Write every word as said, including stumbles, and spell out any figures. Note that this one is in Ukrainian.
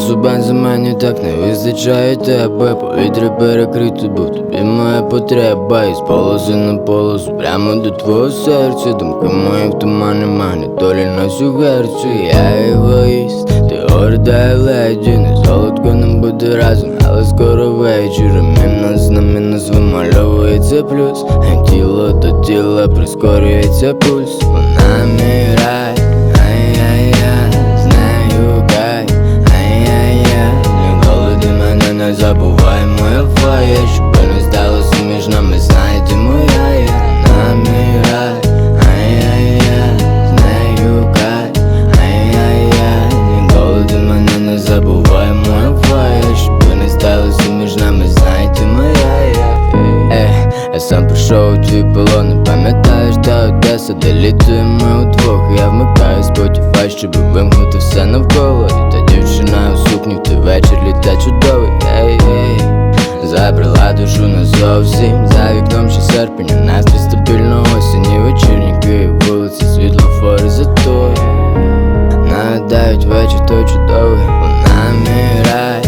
Часу бензу мені так не вистачає тебе. Повітря перекрито, бо в тобі моя потреба. Із полоси на полосу, прямо до твого серця. Думки мої в тумані, магні долі на всю герцю. Я егоїст, ти горда і леді. Не солодко нам буде разом, але скоро вечір. Мінус на мінус вимальовується плюс. Тіло до тіла прискорюється пульс. Вона мій рай, ай-яй-яй, з нею кай, ай-яй-яй. Ніколи ти мене не забувай, моя фая. Щоби не сталося між нами, знай, ти моя я. Вона мій рай, ай-яй-яй, з нею кай, ай-яй-яй. Ніколи ти мене не забувай, моя фая. Щоби не сталося між нами, знай, ти моя я. Ей, я сам прийшов у твій полон, не пам'ятаєш, та Одеса, де літуємо удвох. Я вмикаю Spotify, щоб вимкнути все навколо. І та дівчина у сукні в той вечір літа чудовий. Ей, ей, забрала душу назовсім. За вікном ще серпень, а настрій стабільно осінь. І вечірні Київ, вулиці, світлофори затої. Нагадають вечір той чудовий. Вона мій рай,